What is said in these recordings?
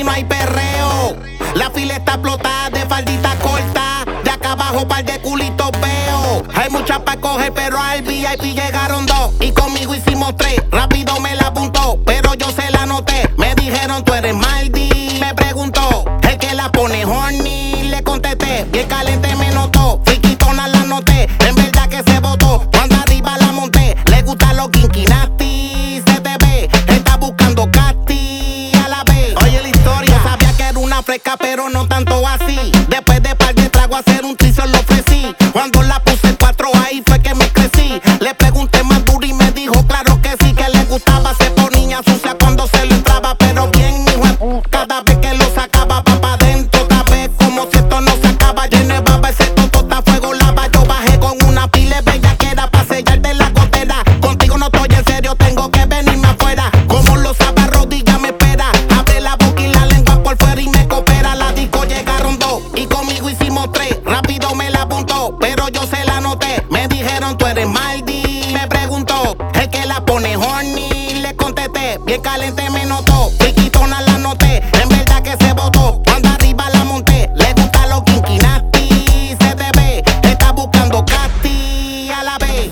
aquí no hay perreo. La fila está explotada de faldita corta. De acá abajo par de culitos veo. Hay muchas pa' coger, pero al VIP llegaron dos. Y conmigo hicimos tres, rápido me la apuntó. Pero yo se la noté, me dijeron tú eres Maldi. Me preguntó, el que la pone horny. Le contesté, bien caliente me notó. Friquitona la noté, en verdad que se botó. Cuando arriba la monté, le gustan los kinky nasty. Se te ve, está buscando casti a la vez. Oye la historia, yo sabía que era una fresca, pero no tanto así. Después de par de trago hacer un trisol lo ofrecí. Cuando la puse en cuatro ahí fue que me crecí. Le pregunté más duro y me dijo claro que sí, que le gustaba. Se ponía sucia cuando se lo entraba, pero bien hijo de puta. Cada vez que lo sacaba pa' adentro, otra vez como si esto no se acaba. Lleno de baba, ese toto a fuego lava. Yo bajé con una pila de bellaquera pa' sellar de la gotera. Contigo no estoy en serio, tengo que venirme afuera. Como lo sabe, rodilla me espera. Abre la boca y la lengua por fuera y me coopera. La disco llegaron dos y conmigo hicimos tres. Rápido me la apuntó, pero yo se la noté. Me dijeron tú eres Maldi. Me preguntó, el que la pone horny. Le contesté, bien caliente me notó. Friquitona la noté, en verdad que se botó. Cuando arriba la monté, le gusta los kinky nasty. Se te ve, está buscando casti a la vez.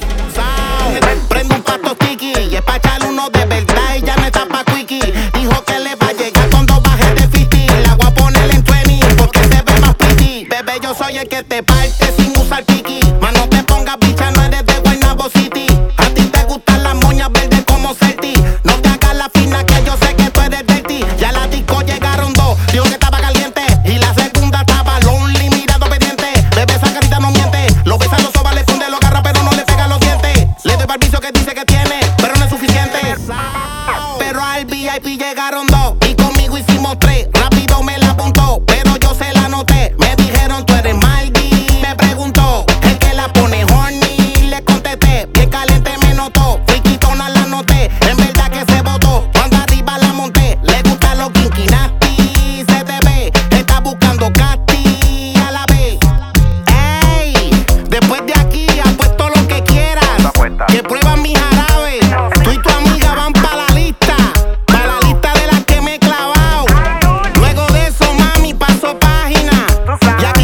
Prende un pato tiki y es pa' echarle uno de verdad. Y ya no está pa' quickie. Dijo que le va a llegar cuando baje de 50. La voy a poner en 20 porque se ve más pretty. Bebé, yo soy el que te parte sin usar kiki. Más no te pongas bicha, no eres de Guaynabo City. A ti te gustan las moñas verdes como Celti. No te hagas la fina que yo sé que tú eres dirty. Ya la disco llegaron dos, dijo que estaba caliente. Y la segunda estaba lonely, mirando pendiente. Bebé, esa carita no miente. Lo besa, lo soba, le funde, lo agarra, pero no le pega los dientes. Le doy permiso que dice que tiene, pero no es suficiente. Pero al VIP llegaron dos y conmigo hicimos tres. Rápido me la apuntó, pero yo se la noté. Me dijeron tú eres Maldi. Me preguntó, el que la pone horny. Le contesté, bien caliente me notó. Friquitona la noté, en verdad que se botó. Cuando arriba la monté, le gustan los kinky nasty. Se te ve, está buscando casti a la vez. Ey, después de aquí apuesto lo que quieras. Que prueban mi jarabe. Tú y tu amiga van pa' la lista. Pa' la lista de las que me he clavado. Luego de eso, mami, paso página. Ya